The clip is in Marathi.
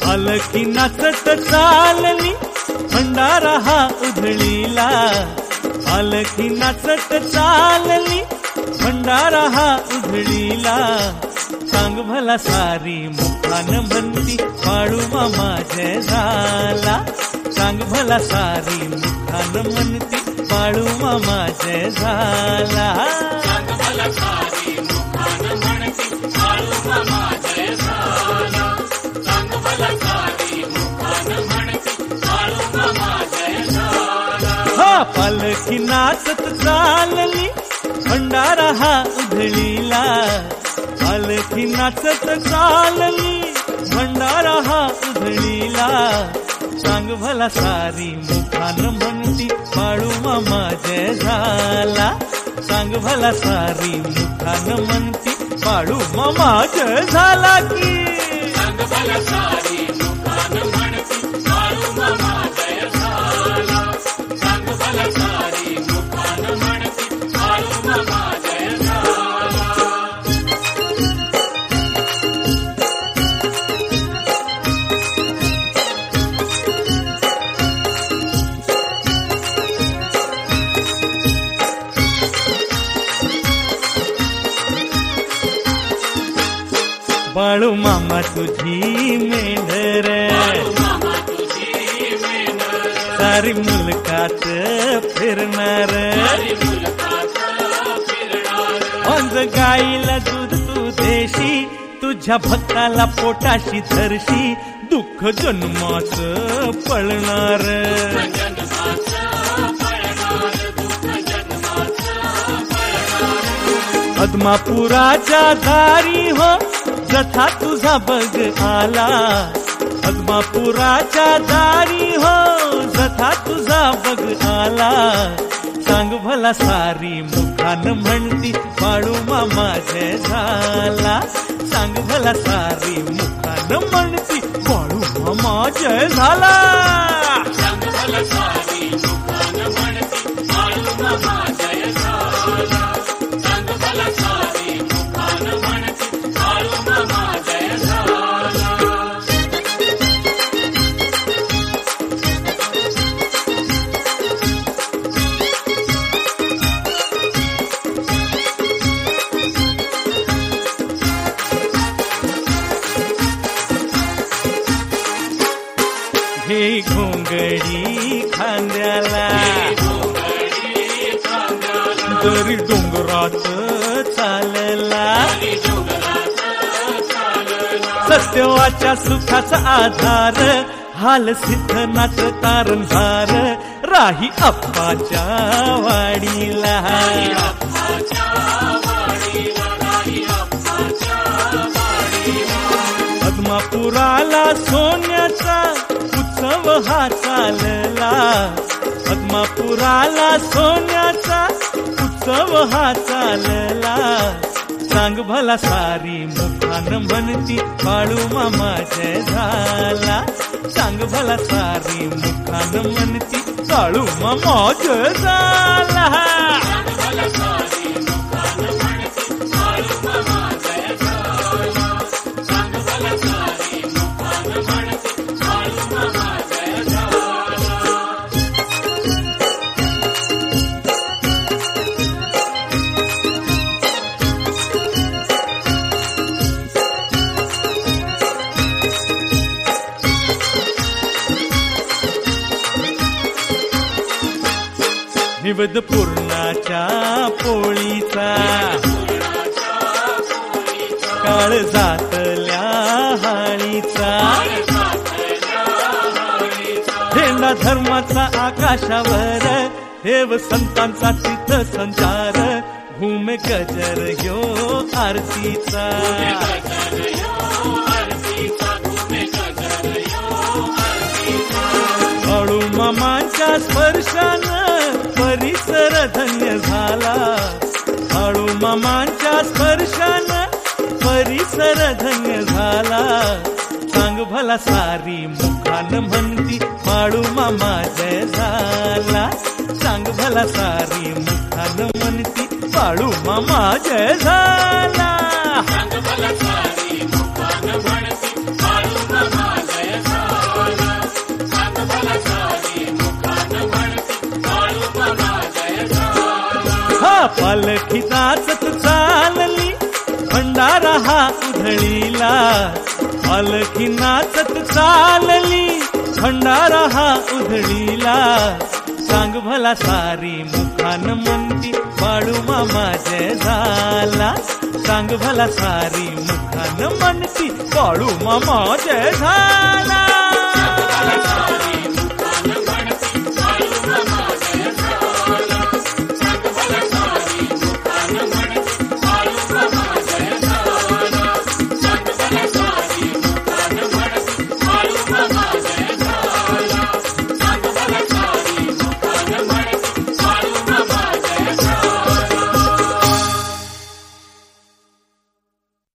पालखी नाचत चालली भंडारा हा उधळीला, पालखी नाचत चालली भंडारा हा उधळीला, सांग भला सारी मुखान म्हणती बाळू मामा जय झाला, सांग भला सारी मुखान म्हणती बाळू मामा जय झाला, सांग भला सारी मुखान म्हणती बाळू मामा जय झाला, सांग भला सारी मुखान म्हणती बाळू मामा जय झाला. हा पालखी नाचत चालली भंडारा हा उधळीला, पालखी नाचत चालली भंडारा हा उधळीला, सांग भला सारी मुखान म्हणती बाळू मामा जय झाला, सांग भला सारी मुखान म्हणती बाळू मामा जय झाला की. सांग भला सारी मुखान म्हणती बाळू मामा जय झाला, सांग भला सारी मुखान म्हणती बाळू मामा जय झाला. बाळू मामा तुझी मेंढर, मामा तुझी मेंढर, सारी मुलकात फिरणार, सारी मुलकात फिरणार, अंज गाईला दूध तू देशी, तुझ्या भक्ताला पोटाशी धरशी, दुःख जन्माच पळणार, जन्माचं पळणार, दुःख जन्माचं पळणार. अदमापुराच्या दारी हो जथा तुझा बग आला, अदमापुराच्या दारी हो जथा तुझा बग आला, सांग भला सारी मुखान म्हणती बाळू मामा जय झाला, सांग भला सारी मुखान म्हणती बाळू मामा जय झाला. सांग भला सारी मुखान म्हणती बाळू मामा जय झाला, सांग भला सारी मुखान म्हणती बाळू मामा जय झाला. हे घोंगडी खांद्याला, दरी डोंगरात चालला, सत्यवाच्या सुखाचा आधार, हाल सिद्धनाथ तारणहार, राही अप्पाच्या वाडीला, पद्मापुराला सोन्याचा उत्सव हा चालला, पद्मापुराला सोन्याचा उत्सव हा चालला, सांग भला सारी मुखान म्हणती बाळू मामा जय झाला, सांग भला सारी मुखान म्हणती बाळू मामा जय झाला. सांग भला सारी मुखान म्हणती बाळू मामा जय झाला, सांग भला सारी मुखान म्हणती बाळू मामा जय झाला. निवेद पूर्णाच्या पोळीचा, काळ जातल्या हाळीचा, झेंडा धर्माचा आकाशावर, देव संतांचा तिथ संचार, भूमे गजर यो आरतीचा, बाळू मामांच्या स्पर्शानं परिसर धन्य झाला, बाळू मामांच्या स्पर्शानं परिसर धन्य झाला, सांग भला सारी मुखान म्हणती बाळू मामा जय झाला, सांग भला सारी मुखान म्हणती बाळू मामा जय झाला. सांग भला सारी मुखान म्हणती बाळू मामा जय पालखी नाचत चालली भंडारा हा उधळीला, पालखी नाचत चालली भंडारा हा उधळीला, सांग भला सारी मुखान म्हणती बाळू मामा जय झाला, सांग भला सारी मुखान म्हणती बाळू मामा जय झाला.